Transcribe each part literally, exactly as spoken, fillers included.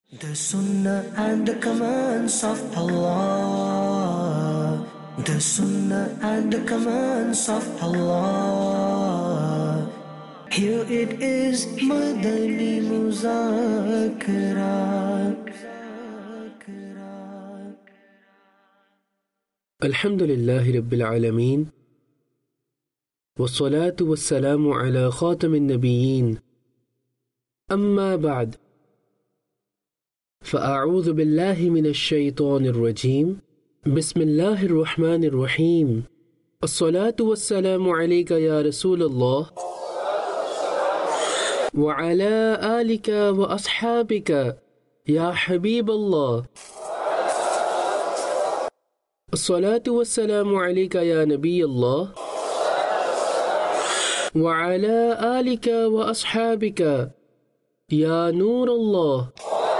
The Sunnah and the commands of Allah. The Sunnah and the commands of Allah. Here it is, Madani Muzakara. Alhamdulillahi Rabbil Alameen. Wassalatu wassalamu ala khatamin nabiyyin. Amma ba'd. فأعوذ بالله من الشيطان الرجيم بسم الله الرحمن الرحيم الصلاة والسلام عليك يا رسول الله وعلى آلك وأصحابك يا حبيب الله الصلاة والسلام عليك يا نبي الله وعلى آلك وأصحابك يا نور الله.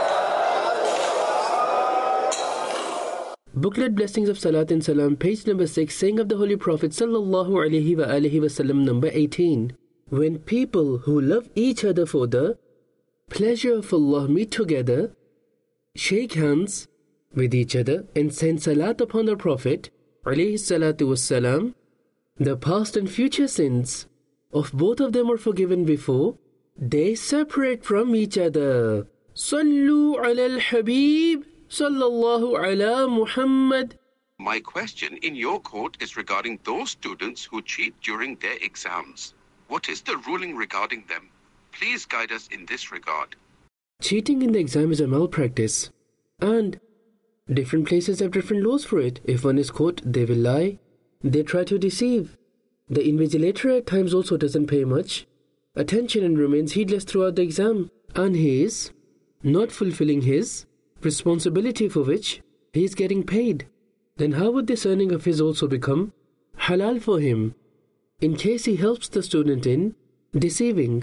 Booklet Blessings of Salat and Salam, page number six, saying of the Holy Prophet sallallahu alaihi wa alihi wasallam, number eighteen. When people who love each other for the pleasure of Allah meet together, shake hands with each other and send salat upon the Prophet alayhi salatu wassalam, the past and future sins of both of them are forgiven before they separate from each other. Sallu ala al-Habib Sallallahu ala Muhammad. My question in your court is regarding those students who cheat during their exams. What is the ruling regarding them? Please guide us in this regard. Cheating in the exam is a malpractice, and different places have different laws for it. If one is caught, they will lie. They try to deceive. The invigilator at times also doesn't pay much attention and remains heedless throughout the exam, and he is not fulfilling his responsibility for which he is getting paid. Then how would this earning of his also become halal for him in case he helps the student in deceiving?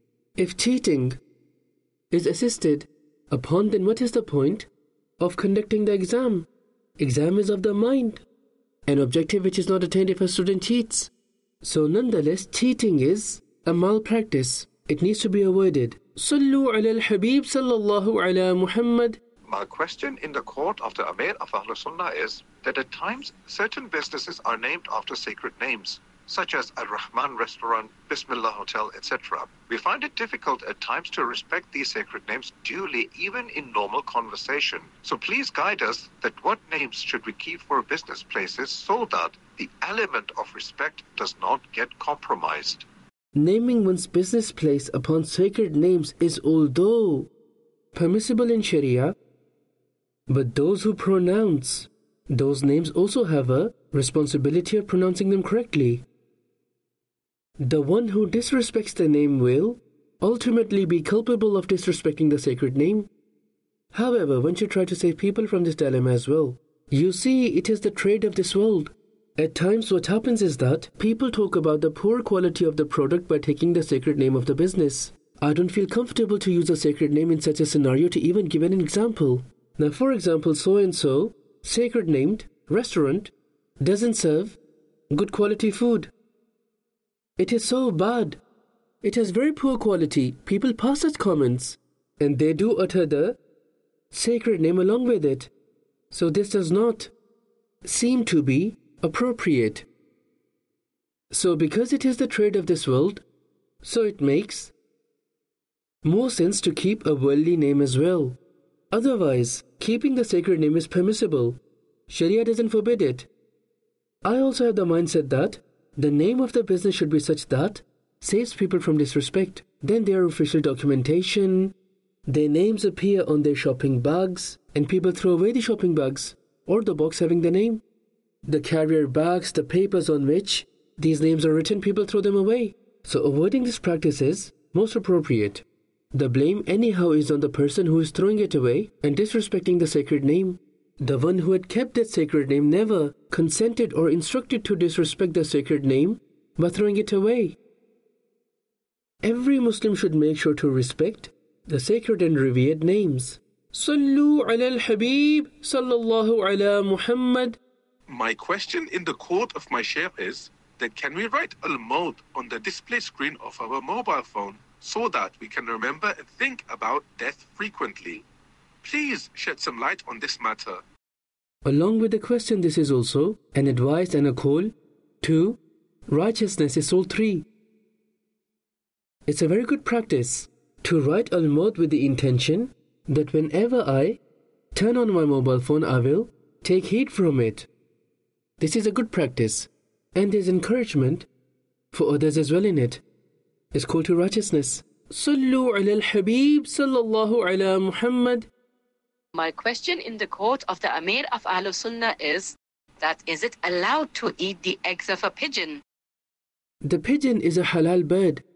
If cheating is assisted upon, then what is the point of conducting the exam? Exam is of the mind, an objective which is not attained if a student cheats. So nonetheless, cheating is a malpractice. It needs to be avoided. Sallu ala al-Habib sallallahu ala Muhammad. My question in the court of the Amir of Ahlul Sunnah is that at times certain businesses are named after sacred names, such as Ar-Rahman Restaurant, Bismillah Hotel, et cetera. We find it difficult at times to respect these sacred names duly, even in normal conversation. So please guide us that what names should we keep for business places so that the element of respect does not get compromised. Naming one's business place upon sacred names is, although permissible in Sharia, but those who pronounce those names also have a responsibility of pronouncing them correctly. The one who disrespects the name will ultimately be culpable of disrespecting the sacred name. However, one should try to save people from this dilemma as well. You see, it is the trade of this world. At times what happens is that people talk about the poor quality of the product by taking the sacred name of the business. I don't feel comfortable to use a sacred name in such a scenario to even give an example. Now, for example, so-and-so, sacred named, restaurant, doesn't serve good quality food. It is so bad. It has very poor quality. People pass such comments, and they do utter the sacred name along with it. So this does not seem to be appropriate. So because it is the trade of this world, so it makes more sense to keep a worldly name as well. Otherwise, keeping the sacred name is permissible. Sharia doesn't forbid it. I also have the mindset that the name of the business should be such that saves people from disrespect. Then their official documentation, their names appear on their shopping bags, and people throw away the shopping bags or the box having the name. The carrier bags, the papers on which these names are written, people throw them away. So avoiding this practice is most appropriate. The blame anyhow is on the person who is throwing it away and disrespecting the sacred name. The one who had kept that sacred name never consented or instructed to disrespect the sacred name by throwing it away. Every Muslim should make sure to respect the sacred and revered names. Sallu ala al-Habib sallallahu ala Muhammad. My question in the court of my shaykh is that can we write al-maut on the display screen of our mobile phone so that we can remember and think about death frequently? Please shed some light on this matter. Along with the question, this is also an advice and a call to righteousness is all three. It's a very good practice to write al-maut with the intention that whenever I turn on my mobile phone, I will take heed from it. This is a good practice, and there's encouragement for others as well in it. It's called to righteousness. Sallu ala al-Habib sallallahu ala Muhammad. My question in the court of the Amir of Ahlul Sunnah is that is it allowed to eat the eggs of a pigeon? The pigeon is a halal bird.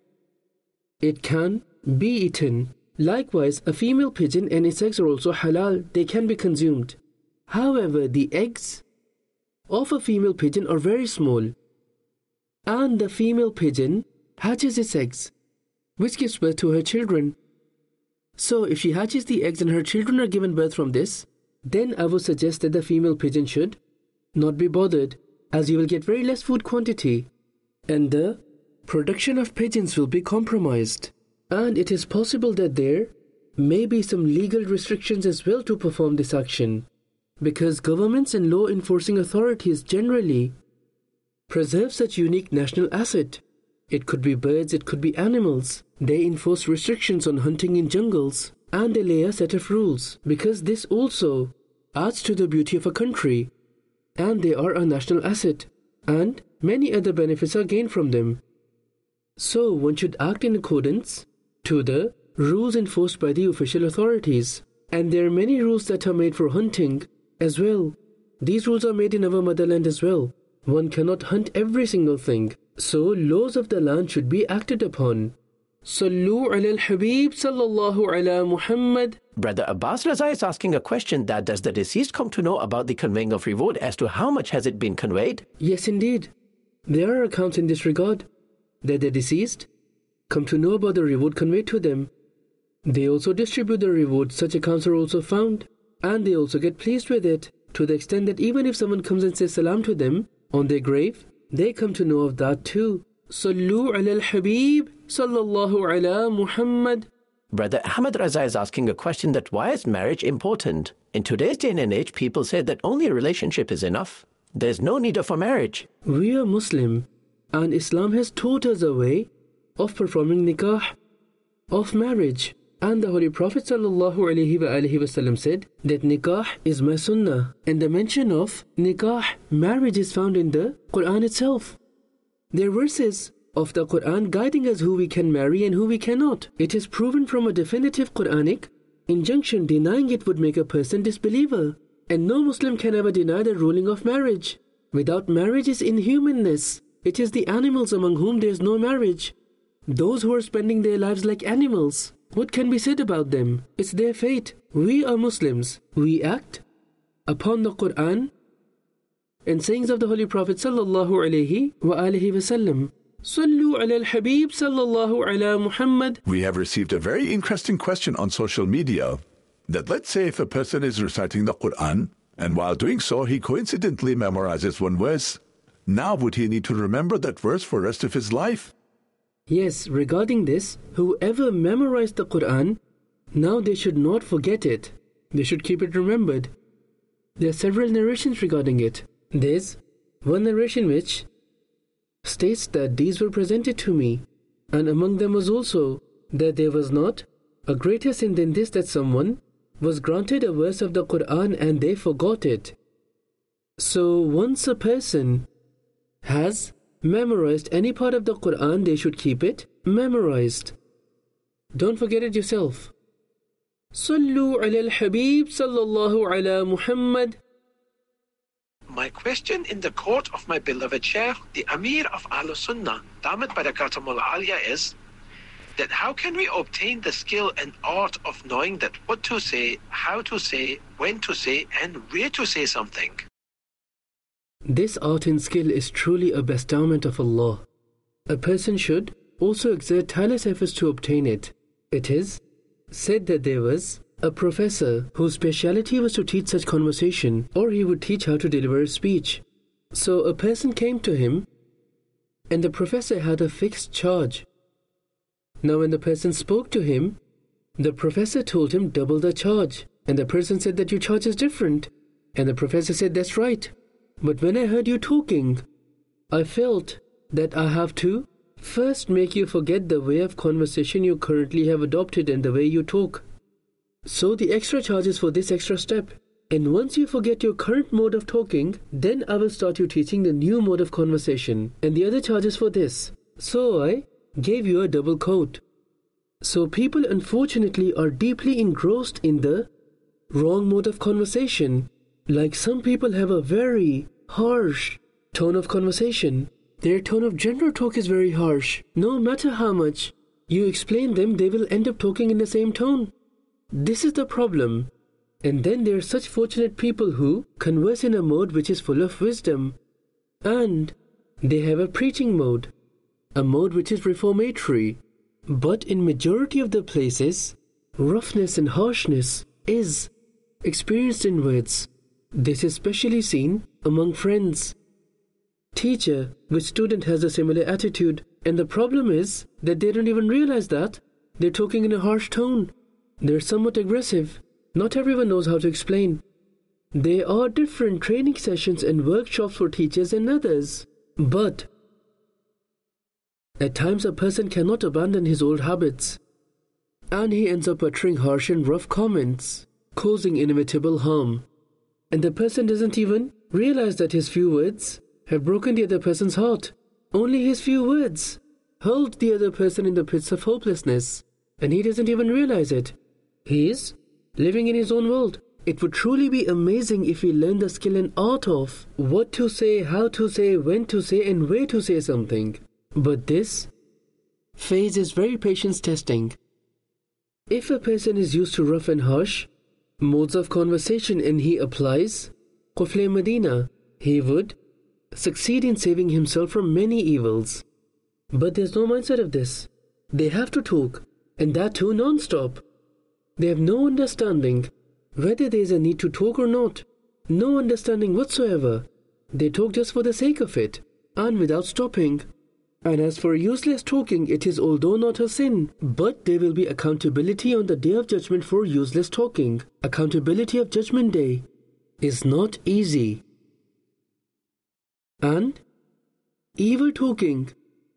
It can be eaten. Likewise, a female pigeon and its eggs are also halal. They can be consumed. However, the eggs of a female pigeon are very small. And the female pigeon hatches its eggs, which gives birth to her children. So, if she hatches the eggs and her children are given birth from this, then I would suggest that the female pigeon should not be bothered, as you will get very less food quantity, and the production of pigeons will be compromised. And it is possible that there may be some legal restrictions as well to perform this action, because governments and law enforcing authorities generally preserve such unique national asset. It could be birds, it could be animals. They enforce restrictions on hunting in jungles, and they lay a set of rules, because this also adds to the beauty of a country, and they are a national asset, and many other benefits are gained from them. So one should act in accordance to the rules enforced by the official authorities. And there are many rules that are made for hunting as well. These rules are made in our motherland as well. One cannot hunt every single thing. So laws of the land should be acted upon. Sallu ala al-Habib sallallahu ala Muhammad. Brother Abbas Raza is asking a question that does the deceased come to know about the conveying of reward as to how much has it been conveyed? Yes, indeed. There are accounts in this regard that the deceased come to know about the reward conveyed to them. They also distribute the reward. Such accounts are also found, and they also get pleased with it, to the extent that even if someone comes and says salam to them on their grave, they come to know of that too. Sallu ala al-Habib sallallahu ala Muhammad. Brother Ahmad Raza is asking a question that why is marriage important? In today's day and age, people say that only a relationship is enough. There's no need of a marriage. We are Muslim, and Islam has taught us a way of performing nikah, of marriage. And the Holy Prophet sallallahu alaihi wasallam said that nikah is my sunnah. And the mention of nikah, marriage, is found in the Quran itself. There are verses of the Quran guiding us who we can marry and who we cannot. It is proven from a definitive Quranic injunction. Denying it would make a person disbeliever. And no Muslim can ever deny the ruling of marriage. Without marriage is inhumanness. It is the animals among whom there is no marriage. Those who are spending their lives like animals. What can be said about them? It's their fate. We are Muslims. We act upon the Quran and sayings of the Holy Prophet sallallahu alaihi wa alihi wasallam. Sallu ala al-Habib sallallahu ala Muhammad. We have received a very interesting question on social media that let's say if a person is reciting the Quran and while doing so he coincidentally memorizes one verse, now would he need to remember that verse for the rest of his life? Yes, regarding this, whoever memorized the Quran, now they should not forget it. They should keep it remembered. There are several narrations regarding it. There's one narration which states that these were presented to me, and among them was also that there was not a greater sin than this, that someone was granted a verse of the Quran and they forgot it. So once a person has memorized any part of the Quran, they should keep it memorized. Don't forget it yourself. Sallu ala al-Habib sallallahu ala Muhammad. My question in the court of my beloved Shaykh, the Amir of Ahlul Sunnah, Damat Barakatumul Aliyah, is that how can we obtain the skill and art of knowing that what to say, how to say, when to say, and where to say something? This art and skill is truly a bestowment of Allah. A person should also exert tireless efforts to obtain it. It is said that there was a professor whose speciality was to teach such conversation, or he would teach how to deliver a speech. So a person came to him, and the professor had a fixed charge. Now when the person spoke to him, the professor told him double the charge. And the person said that your charge is different. And the professor said, that's right. But when I heard you talking, I felt that I have to first make you forget the way of conversation you currently have adopted and the way you talk. So the extra charge is for this extra step. And once you forget your current mode of talking, then I will start you teaching the new mode of conversation. And the other charge is for this. So I gave you a double coat. So people unfortunately are deeply engrossed in the wrong mode of conversation. Like some people have a very harsh tone of conversation. Their tone of general talk is very harsh. No matter how much you explain them, they will end up talking in the same tone. This is the problem. And then there are such fortunate people who converse in a mode which is full of wisdom. And they have a preaching mode, a mode which is reformatory. But in majority of the places, roughness and harshness is experienced in words. This is especially seen among friends. Teacher with student has a similar attitude, and the problem is that they don't even realize that they're talking in a harsh tone. They're somewhat aggressive. Not everyone knows how to explain. There are different training sessions and workshops for teachers and others. But at times a person cannot abandon his old habits, and he ends up uttering harsh and rough comments, causing inevitable harm. And the person doesn't even realize that his few words have broken the other person's heart. Only his few words hurled the other person in the pits of hopelessness, and he doesn't even realize it. He is living in his own world. It would truly be amazing if we learned the skill and art of what to say, how to say, when to say, and where to say something. But this phase is very patience testing. If a person is used to rough and harsh modes of conversation and he applies Qufl Medina, he would succeed in saving himself from many evils. But there's no mindset of this. They have to talk, and that too non-stop. They have no understanding whether there is a need to talk or not. No understanding whatsoever. They talk just for the sake of it, and without stopping. And as for useless talking, it is although not a sin, but there will be accountability on the Day of Judgment for useless talking. Accountability of Judgment Day is not easy. And evil talking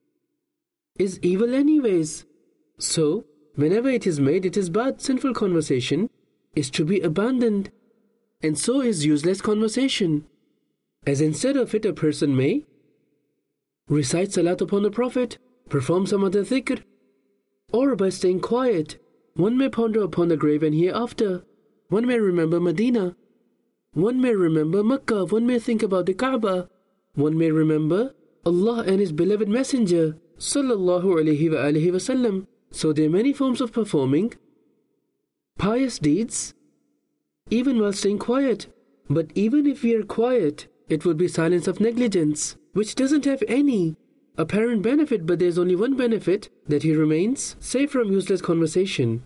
is evil anyways. So, whenever it is made, it is bad. Sinful conversation is to be abandoned. And so is useless conversation. As instead of it, a person may recite salat upon the Prophet, perform some other dhikr, or by staying quiet, one may ponder upon the grave and hereafter. One may remember Medina. One may remember Makkah. One may think about the Kaaba. One may remember Allah and His beloved Messenger, sallallahu alaihi wa alihi wasallam. So there are many forms of performing pious deeds, even while staying quiet. But even if we are quiet, it would be silence of negligence, which doesn't have any apparent benefit, but there's only one benefit, that he remains safe from useless conversation.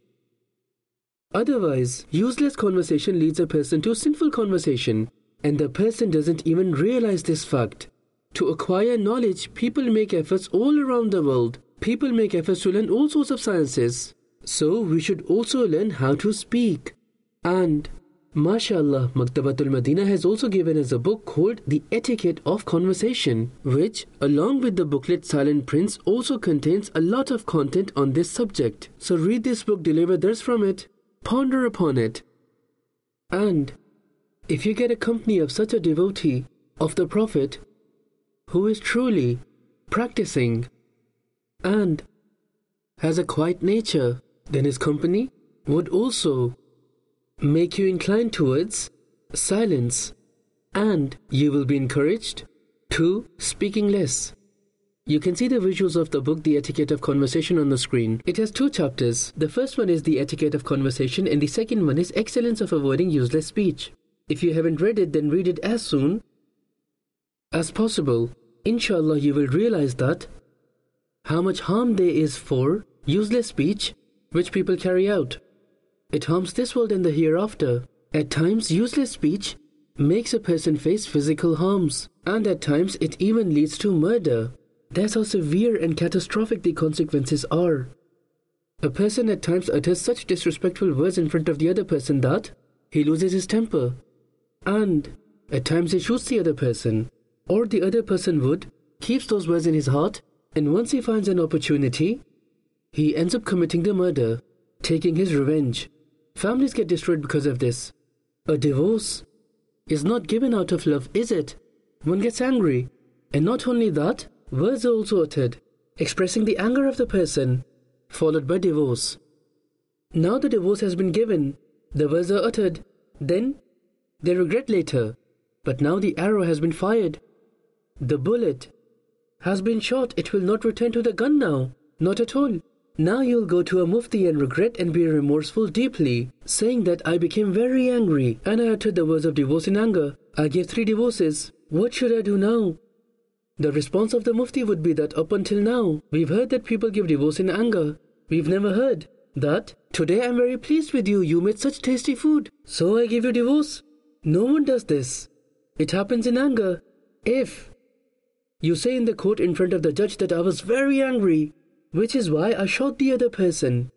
Otherwise, useless conversation leads a person to sinful conversation, and the person doesn't even realize this fact. To acquire knowledge, people make efforts all around the world. People make efforts to learn all sorts of sciences. So we should also learn how to speak. And MashaAllah, Maktabatul Medina has also given us a book called The Etiquette of Conversation, which, along with the booklet Silent Prince, also contains a lot of content on this subject. So read this book, deliver dars from it, ponder upon it. And if you get a company of such a devotee of the Prophet, who is truly practicing and has a quiet nature, then his company would also make you inclined towards silence, and you will be encouraged to speaking less. You can see the visuals of the book The Etiquette of Conversation on the screen. It has two chapters. The first one is The Etiquette of Conversation, and the second one is Excellence of Avoiding Useless Speech. If you haven't read it, then read it as soon as possible. Inshallah, you will realize that how much harm there is for useless speech which people carry out. It harms this world and the hereafter. At times, useless speech makes a person face physical harms, and at times it even leads to murder. That's how severe and catastrophic the consequences are. A person at times utters such disrespectful words in front of the other person that he loses his temper. And at times he shoots the other person. Or the other person would, keeps those words in his heart, and once he finds an opportunity, he ends up committing the murder, taking his revenge. Families get destroyed because of this. A divorce is not given out of love, is it? One gets angry. And not only that, words are also uttered, expressing the anger of the person, followed by divorce. Now the divorce has been given, the words are uttered, then they regret later. But now the arrow has been fired. The bullet has been shot. It will not return to the gun now. Not at all. Now you'll go to a mufti and regret and be remorseful deeply, saying that I became very angry and I uttered the words of divorce in anger. I gave three divorces. What should I do now? The response of the mufti would be that up until now, we've heard that people give divorce in anger. We've never heard that, today I'm very pleased with you, you made such tasty food, so I give you divorce. No one does this. It happens in anger. If you say in the court in front of the judge that I was very angry, which is why I shot the other person.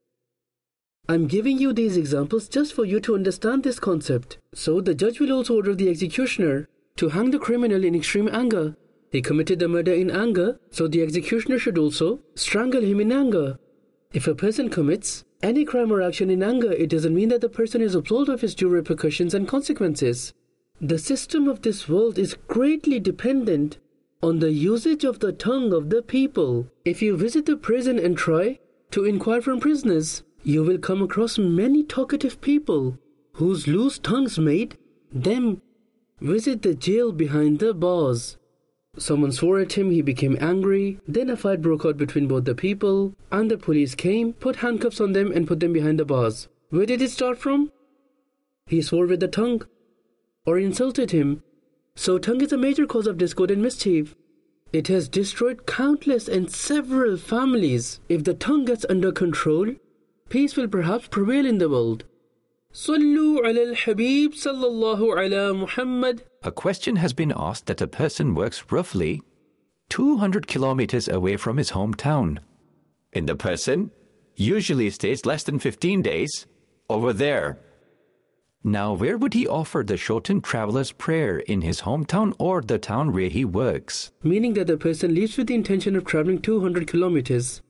I'm giving you these examples just for you to understand this concept. So the judge will also order the executioner to hang the criminal in extreme anger. He committed the murder in anger, so the executioner should also strangle him in anger. If a person commits any crime or action in anger, it doesn't mean that the person is absolved of his due repercussions and consequences. The system of this world is greatly dependent on the usage of the tongue of the people. If you visit the prison and try to inquire from prisoners, you will come across many talkative people whose loose tongues made them visit the jail behind the bars. Someone swore at him, he became angry, then a fight broke out between both the people, and the police came, put handcuffs on them and put them behind the bars. Where did it start from? He swore with the tongue, or insulted him. So tongue is a major cause of discord and mischief. It has destroyed countless and several families. If the tongue gets under control, peace will perhaps prevail in the world. Sallu ala al-Habib sallallahu ala Muhammad. A question has been asked that a person works roughly two hundred kilometers away from his hometown. And the person usually stays less than fifteen days over there. Now, where would he offer the shortened traveler's prayer, in his hometown or the town where he works? Meaning that the person leaves with the intention of traveling two hundred kilometers.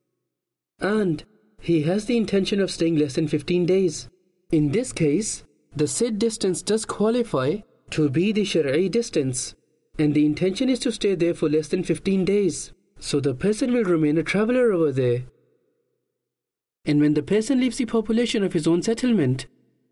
And he has the intention of staying less than fifteen days. In this case, the said distance does qualify to be the Shari'i distance. And the intention is to stay there for less than fifteen days. So the person will remain a traveler over there. And when the person leaves the population of his own settlement,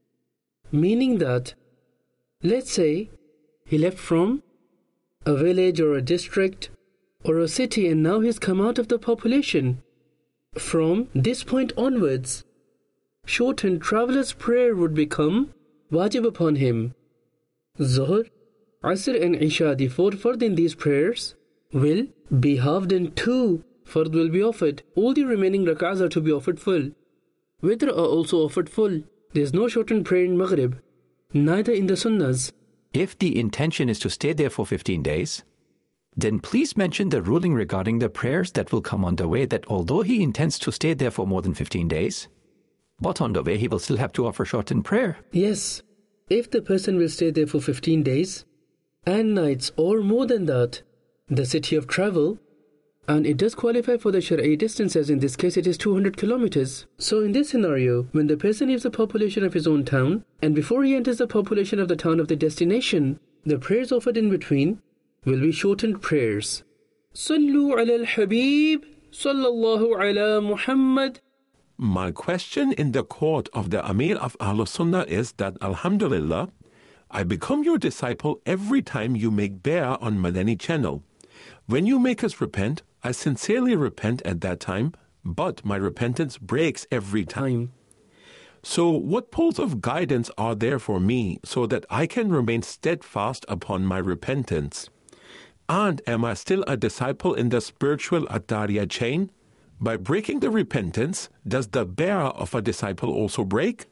meaning that, let's say, he left from a village or a district or a city and now he's come out of the population. From this point onwards, shortened traveler's prayer would become wajib upon him. Zuhr, Asr and Isha, the four fard in these prayers, will be halved in two. Fard will be offered. All the remaining rak'ahs are to be offered full. Witr are also offered full. There is no shortened prayer in Maghrib, neither in the Sunnahs. If the intention is to stay there for fifteen days, then please mention the ruling regarding the prayers that will come on the way, that although he intends to stay there for more than fifteen days, but on the way he will still have to offer shortened prayer. Yes, if the person will stay there for fifteen days and nights or more than that, the city of travel, and it does qualify for the Shari'i distance, as in this case it is two hundred kilometers. So in this scenario, when the person leaves the population of his own town, and before he enters the population of the town of the destination, the prayers offered in between will be shortened prayers. Sallu ala al-Habib, sallallahu ala Muhammad. My question in the court of the Amir of Ahlul Sunnah is that, Alhamdulillah, I become your disciple every time you make bay'ah on Madani channel. When you make us repent, I sincerely repent at that time, but my repentance breaks every time. So what poles of guidance are there for me so that I can remain steadfast upon my repentance? And am I still a disciple in the spiritual At-Tariya chain? By breaking the repentance, does the bay'ah of a disciple also break?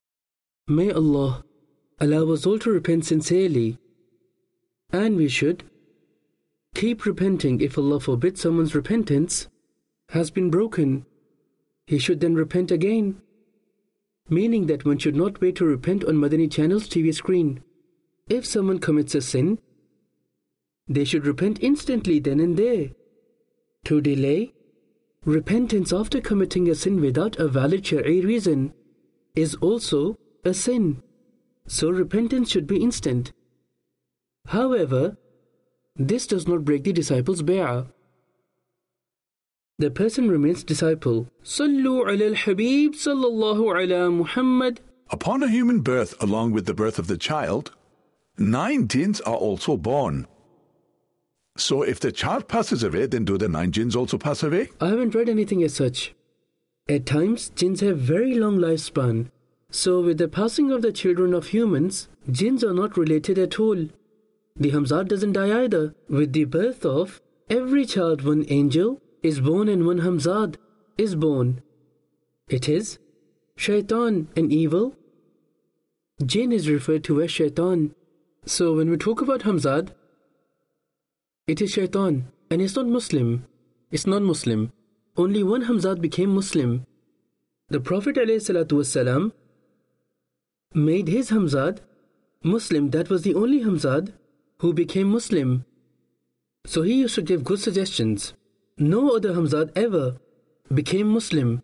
May Allah allow us all to repent sincerely. And we should keep repenting. If Allah forbid someone's repentance has been broken, he should then repent again. meaning that one should not wait to repent on Madani Channel's T V screen. If someone commits a sin, they should repent instantly then and there. To delay repentance after committing a sin without a valid Shari'i reason is also a sin. So repentance should be instant. However, this does not break the disciple's bay'ah. The person remains disciple. Sallu ala al-Habib sallallahu ala Muhammad. Upon a human birth, along with the birth of the child, nine jinns are also born. So if the child passes away, then do the nine jinns also pass away? I haven't read anything as such. At times, jinns have very long lifespan. So with the passing of the children of humans, jinns are not related at all. The Hamzat doesn't die either. With the birth of every child, one angel is born and one Hamzat is born. It is Shaitan, an evil. Jinn is referred to as Shaitan. So when we talk about Hamzat, it is Shaitan and it's not Muslim. It's non-Muslim. Only one Hamzat became Muslim. The Prophet ﷺ made his Hamzat Muslim. That was the only Hamzat who became Muslim. So he used to give good suggestions. No other Hamzat ever became Muslim.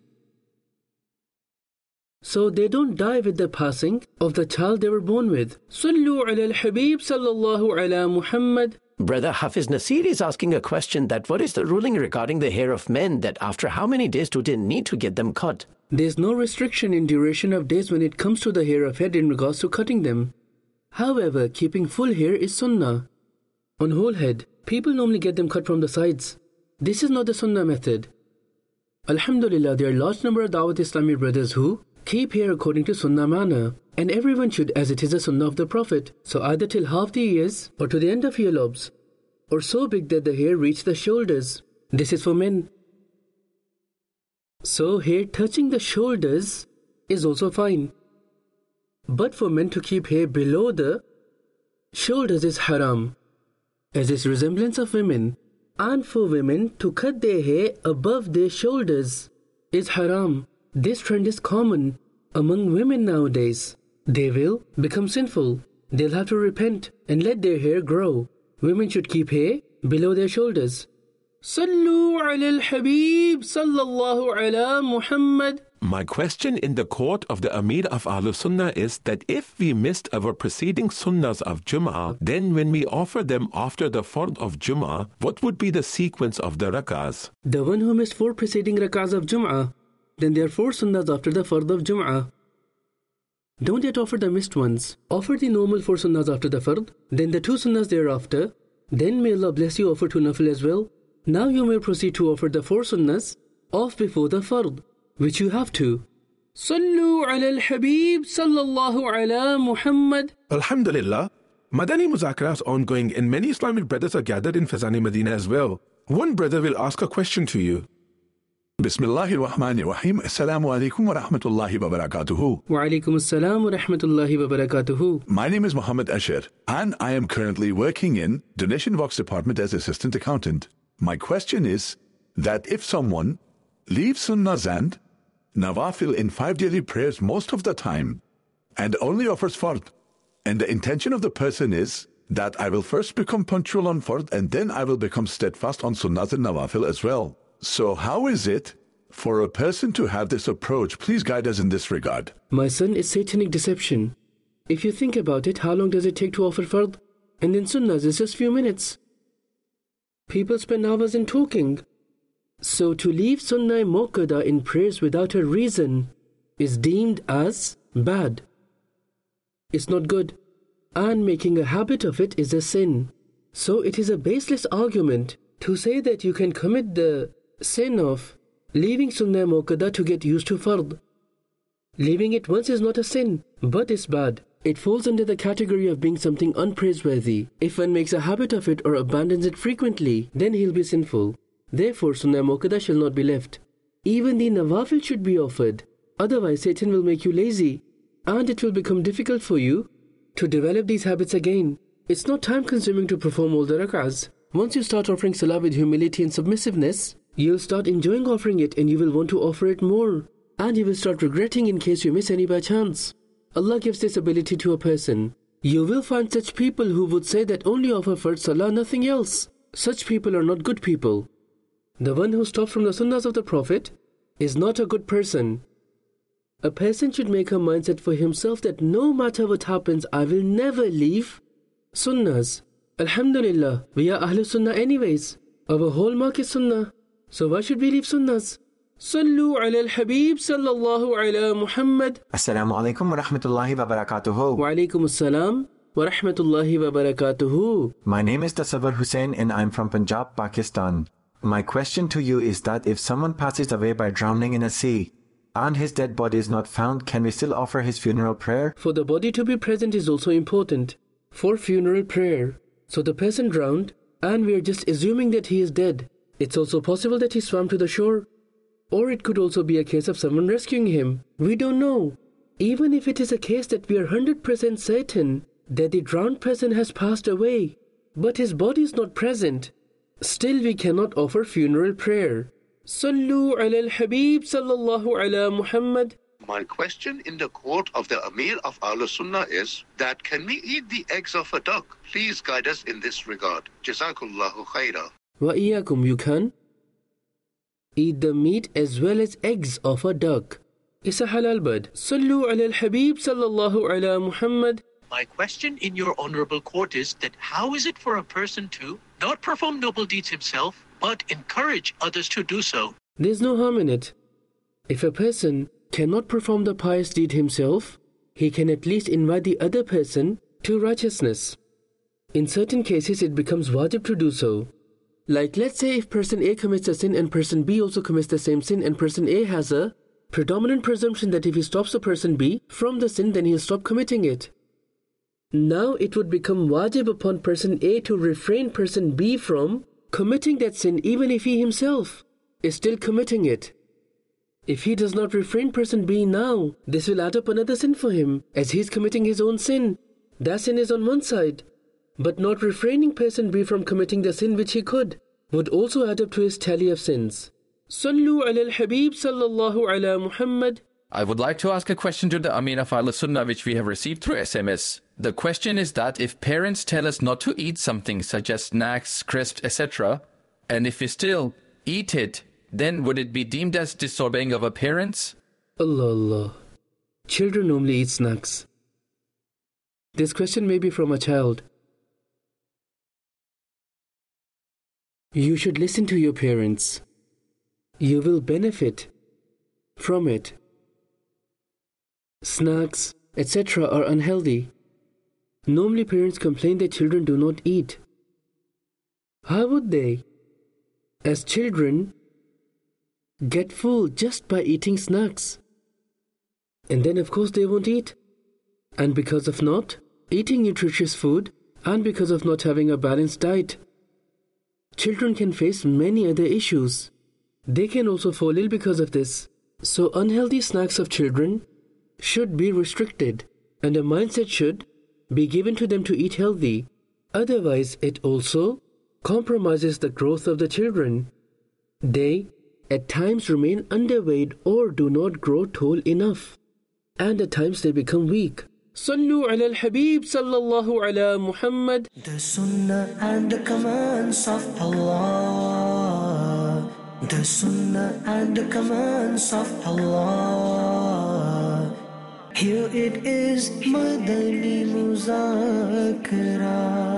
So they don't die with the passing of the child they were born with. Sallu ala al-Habib sallallahu ala Muhammad. Brother Hafiz Nasir is asking a question that what is the ruling regarding the hair of men, that after how many days do they need to get them cut? There's no restriction in duration of days when it comes to the hair of head in regards to cutting them. However, keeping full hair is sunnah. On whole head, people normally get them cut from the sides. This is not the sunnah method. Alhamdulillah, there are a large number of Dawat Islami brothers who keep hair according to sunnah manner, and everyone should, as it is a sunnah of the Prophet. So either till half the ears or to the end of earlobes, or so big that the hair reach the shoulders. This is for men. So hair touching the shoulders is also fine. But for men to keep hair below the shoulders is haram, as is resemblance of women. And for women to cut their hair above their shoulders is haram. This trend is common among women nowadays. They will become sinful. They'll have to repent and let their hair grow. Women should keep hair below their shoulders. Sallu ala al-Habib sallallahu ala Muhammad. My question in the court of the Amir of Ahlul Sunnah is that if we missed our preceding sunnahs of Jum'ah, then when we offer them after the fard of Jum'ah, what would be the sequence of the rak'ahs? The one who missed four preceding rak'ahs of Jum'ah, then there are four sunnahs after the fard of Jum'ah. Don't yet offer the missed ones. Offer the normal four sunnahs after the fard, then the two sunnahs thereafter. Then may Allah bless you, offer two nafil as well. Now you may proceed to offer the four sunnahs off before the fard, which you have to. Sallu ala al-Habib sallallahu ala Muhammad. Alhamdulillah, Madani Muzakaras ongoing and many Islamic brothers are gathered in Fazani Medina as well. One brother will ask a question to you. Bismillahir Rahmanir Rahim. Assalamu alaikum wa rahmatullahi wa barakatuhu. Wa alaikum assalam wa rahmatullahi wa barakatuhu. My name is Muhammad Ashir, and I am currently working in Donation Box Department as Assistant Accountant. My question is that if someone leaves Sunnahs and Nawafil in five daily prayers most of the time and only offers Fard, and the intention of the person is that I will first become punctual on Fard and then I will become steadfast on Sunnahs and Nawafil as well. So how is it for a person to have this approach? Please guide us in this regard. My son, is satanic deception. If you think about it, how long does it take to offer Fard? And then Sunnahs is just few minutes. People spend hours in talking. So to leave Sunnah Muqaddar in prayers without a reason is deemed as bad. It's not good. And making a habit of it is a sin. So it is a baseless argument to say that you can commit the sin of leaving Sunnah Muqaddar to get used to Fard. Leaving it once is not a sin, but it's bad. It falls under the category of being something unpraiseworthy. If one makes a habit of it or abandons it frequently, then he'll be sinful. Therefore, Sunnah Muqaddar shall not be left. Even the Nawafil should be offered. Otherwise, Satan will make you lazy, and it will become difficult for you to develop these habits again. It's not time-consuming to perform all the rak'ahs. Once you start offering salah with humility and submissiveness, you'll start enjoying offering it and you will want to offer it more. and you will start regretting in case you miss any by chance. Allah gives this ability to a person. You will find such people who would say that only offer Fard Salah, nothing else. Such people are not good people. The one who stops from the sunnahs of the Prophet is not a good person. A person should make a mindset for himself that no matter what happens, I will never leave sunnahs. Alhamdulillah, we are Ahlul Sunnah anyways. Our hallmark is sunnah. So why should we leave sunnahs? Sallu ala al-Habib sallallahu ala Muhammad. Assalamu alaikum wa rahmatullahi wa barakatuhu. Wa alaikum assalam wa rahmatullahi wa barakatuhu. My name is Tasawwur Hussain and I'm from Punjab, Pakistan. My question to you is that if someone passes away by drowning in a sea and his dead body is not found, can we still offer his funeral prayer? For the body to be present is also important for funeral prayer. So the person drowned and we are just assuming that he is dead. It's also possible that he swam to the shore. Or it could also be a case of someone rescuing him. We don't know. Even if it is a case that we are one hundred percent certain that the drowned person has passed away, but his body is not present, still we cannot offer funeral prayer. Sallu ala al-Habib sallallahu ala Muhammad. My question in the court of the Amir of Ahlul Sunnah is that can we eat the eggs of a duck? Please guide us in this regard. Jazakallahu khaira. Wa iyakum, you can eat the meat as well as eggs of a duck. It's a halal bird. Sallu ala al-Habib sallallahu ala Muhammad. My question in your honorable court is that how is it for a person to not perform noble deeds himself, but encourage others to do so? There's no harm in it. If a person cannot perform the pious deed himself, he can at least invite the other person to righteousness. In certain cases, it becomes wajib to do so. Like, let's say if person A commits a sin and person B also commits the same sin, and person A has a predominant presumption that if he stops the person B from the sin, then he'll stop committing it. Now it would become wajib upon person A to refrain person B from committing that sin, even if he himself is still committing it. If he does not refrain person B now, this will add up another sin for him, as he is committing his own sin. That sin is on one side. But not refraining person B from committing the sin which he could would also add up to his tally of sins. Sallu ala al-Habib sallallahu ala Muhammad. I would like to ask a question to the Amir of Ahlul Sunnah which we have received through S M S. The question is that if parents tell us not to eat something such as snacks, crisps, et cetera, and if we still eat it, then would it be deemed as disobeying of our parents? Allah Allah. Children normally eat snacks. This question may be from a child. You should listen to your parents. You will benefit from it. Snacks, et cetera are unhealthy. Normally parents complain that children do not eat. How would they, as children, get full just by eating snacks? And then of course they won't eat. And because of not eating nutritious food, and because of not having a balanced diet, children can face many other issues. They can also fall ill because of this. So unhealthy snacks of children should be restricted, and a mindset should be given to them to eat healthy. Otherwise, it also compromises the growth of the children. They, at times, remain underweight or do not grow tall enough. And at times they become weak. Sallu ala al-Habib sallallahu ala Muhammad. The Sunnah and the commands of Allah. The Sunnah and the commands of Allah. Here it is, Madani Muzakara.